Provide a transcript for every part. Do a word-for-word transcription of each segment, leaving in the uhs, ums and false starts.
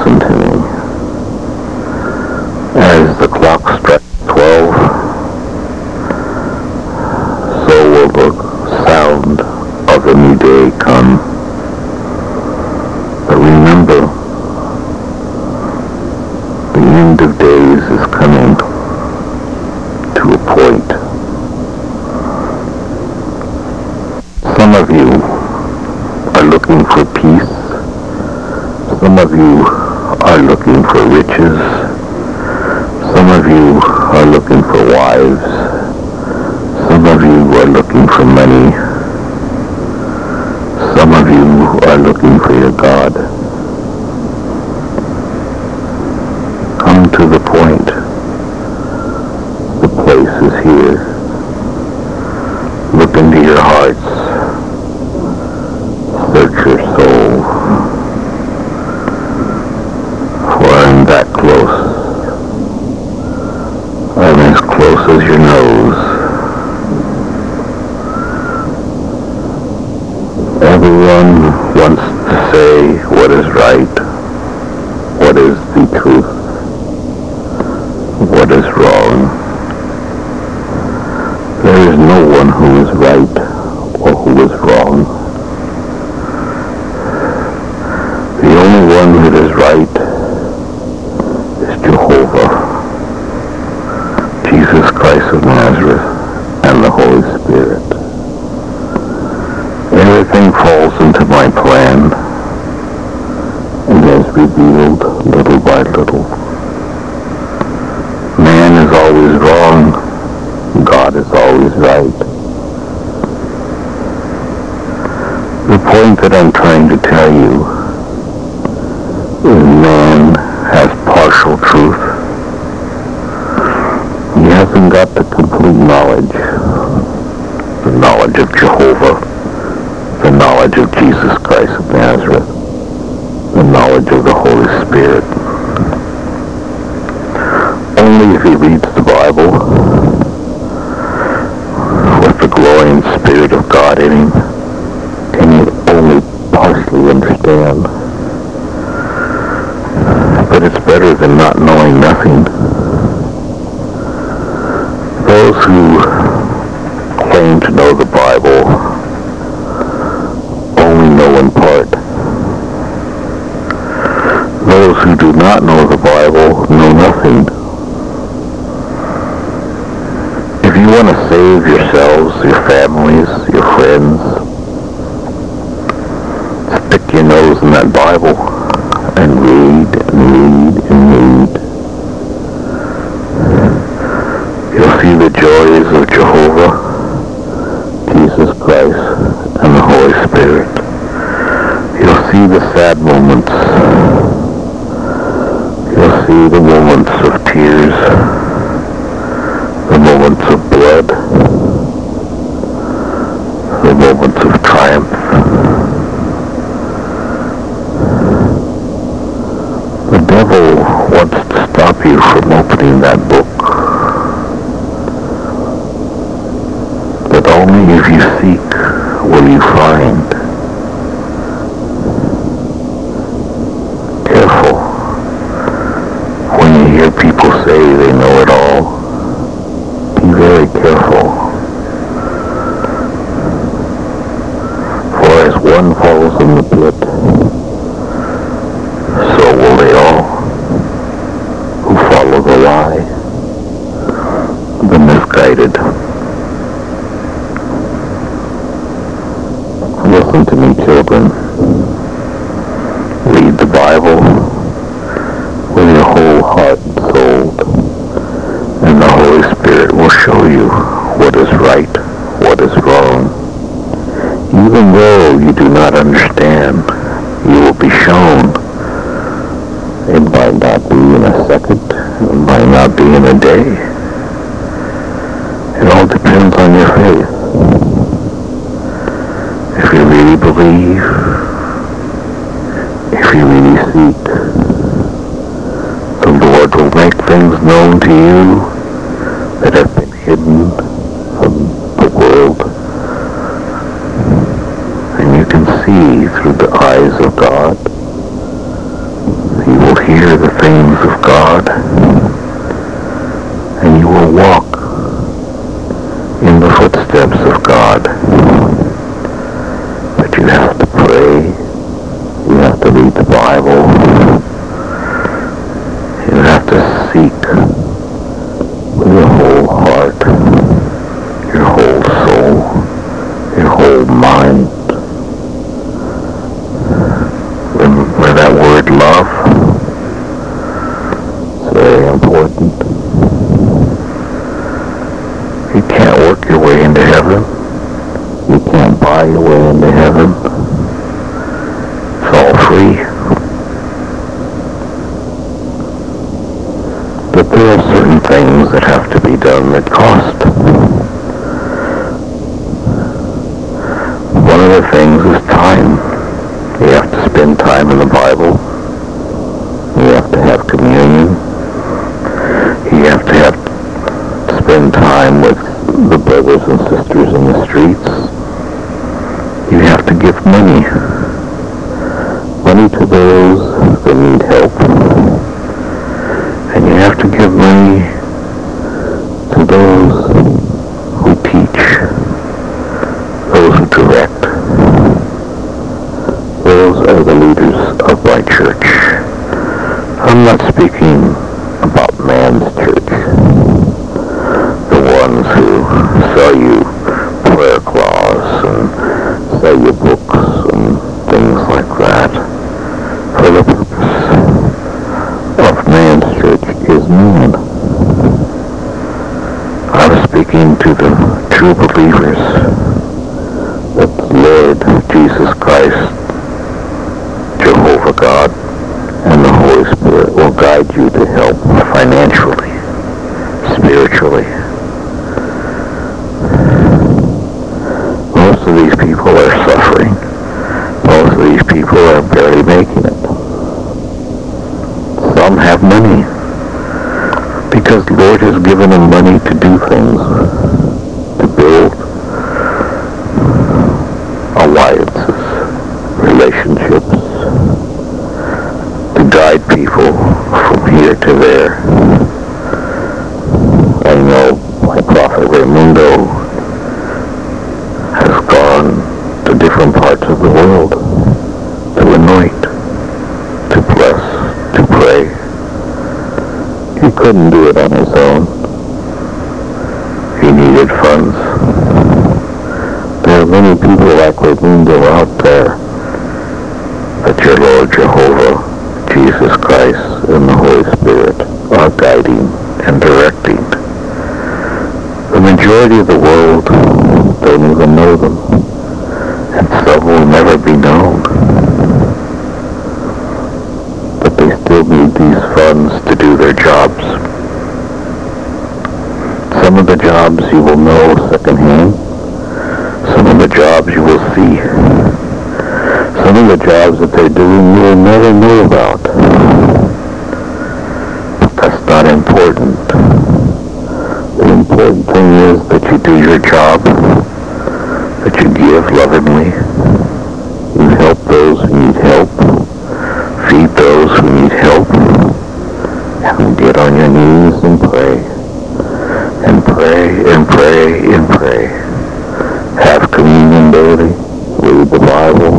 listen to me. As the clock strikes twelve, so will the sound of a new day come. But remember, the end of days is coming to a point. Some of you are looking for peace. Some of you are looking for riches. Some of you are looking for wives. Some of you are looking for money. Some of you are looking for your God. Come to the point. The place is here. Look into your hearts. Search your soul. For I'm that close. I'm as close as your nose. Everyone wants to say what is right, what is the truth, what is wrong. There is no one who is right or who is wrong. The only one that is right is Jehovah, Jesus Christ of Nazareth, and the Holy Spirit. Everything falls into my plan and is revealed little by little. Man is always wrong. God is always right. The point that I'm trying to tell you is man has partial truth. He hasn't got the complete knowledge, the knowledge of Jehovah, the knowledge of Jesus Christ of Nazareth, the knowledge of the Holy Spirit. Only if he reads the Bible with the glowing Spirit of God in him can he only partially understand. But it's better than not knowing nothing. Those who claim to know the Bible only know in part. Those who do not know the Bible know nothing. If you want to save yourselves, your families, your friends, stick your nose in that Bible and read and read and read. You'll see the joys of Jehovah, Jesus Christ, and the Holy Spirit. You'll see the sad moments. You'll see the moments of tears, the moments of blood, the moments of triumph. The devil wants to stop you from opening that book. But only if you seek will you find. Careful. When you hear people say they know it all, be very careful. For as one falls in the pit, so will they all who follow the lie, the misguided. Listen to me, children. Read the Bible with your whole heart and soul, and the Holy Spirit will show you what is right, what is wrong. Even though you do not understand, you will be shown. It might not be in a second, it might not be in a day. It all depends on your faith. If you really believe, if you really seek, the Lord will make things known to you that have been hidden from the world. And you can see through the eyes of God. He will hear the things of God, and you will walk in the footsteps of God. But you have to pray, you have to read the Bible, you have to seek with your whole heart, your whole soul, your whole mind. Remember that word love? It's very important. You can't work your way into heaven. You can't buy your way into heaven. It's all free. But there are certain things that have to be done that cost. One of the things is time. You have to spend time in the Bible. You have to have communion. You have to have spend time with the brothers and sisters in the streets. You have to give money. Money to those that need help. And you have to give money to those who teach, those who direct. Those are the leaders of my church. I'm not speaking about man's church. The ones who sell you prayer cloths and sell you books and things like that. For the purpose of man's church is man. I'm speaking to the true believers that the Lord Jesus Christ, Jehovah God, and the Holy Spirit will guide you to help financially, spiritually. Most of these people are suffering. Most of these people are barely making it. Some have money because the Lord has given them money to do things, to build alliances, relationships, to guide people from here to there. I know my prophet Raimundo has gone to different parts of the world to anoint, to bless, to pray. He couldn't do it on his own. He needed funds. There are many people like Raimundo out there that your Lord Jehovah, Jesus Christ, and the Holy Spirit are guiding and directing. The majority of the world don't even know them, and some will never be known. But they still need these funds to do their jobs. Some of the jobs you will know secondhand. Some of the jobs you will see. Some of the jobs that they're doing you will never know about. But that's not important. The important thing is that you do your job, that you give lovingly, you help those who need help, feed those who need help, and get on your knees and pray, and pray, and pray, and pray. Have communion daily, read the Bible.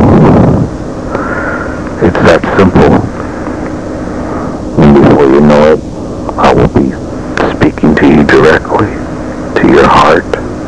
It's that simple. And before you know it, I will be speaking to you directly, to your heart.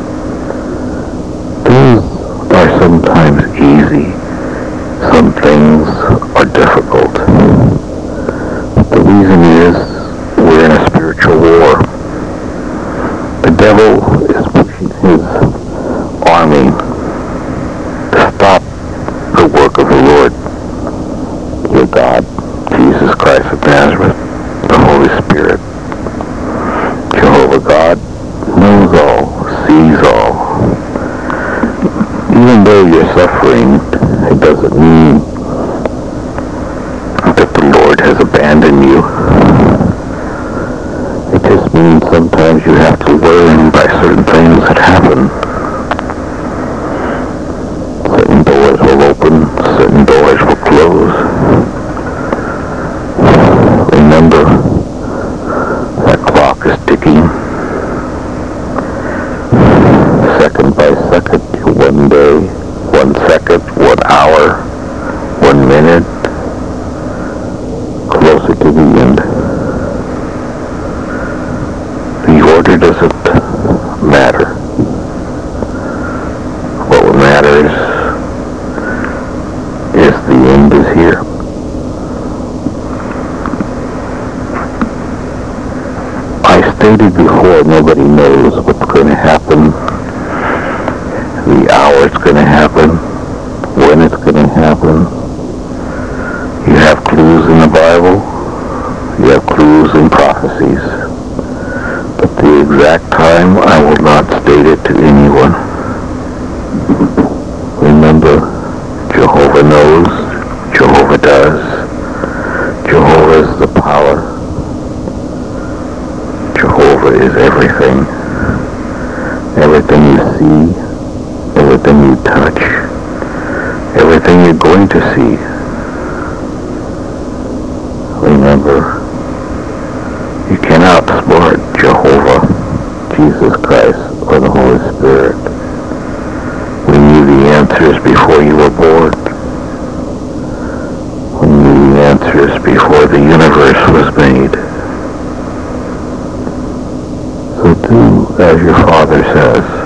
Things are sometimes easy. Some things are difficult. But the reason is we're in a spiritual war. The devil is pushing his army to stop the work of the Lord, your God, Jesus Christ of Nazareth, the Holy Spirit. Jehovah God knows all, sees all. Even though you're suffering, it doesn't mean that the Lord has abandoned you. It just means sometimes you have to learn by certain things that happen. Certain doors will open, certain doors will close. the end. The order doesn't matter. What matters is the end is here. I stated before, nobody knows what's going to happen, the hour it's going to happen, when it's going to happen. You have clues in the Bible, you have clues in prophecies, but the exact time I will not state it to anyone. Remember, Jehovah knows, Jehovah does, Jehovah is the power, Jehovah is everything. Everything you see, everything you touch, everything you're going to see. Remember, you cannot outsmart Jehovah, Jesus Christ, or the Holy Spirit. We knew the answers before you were born. We knew the answers before the universe was made. So do as your Father says.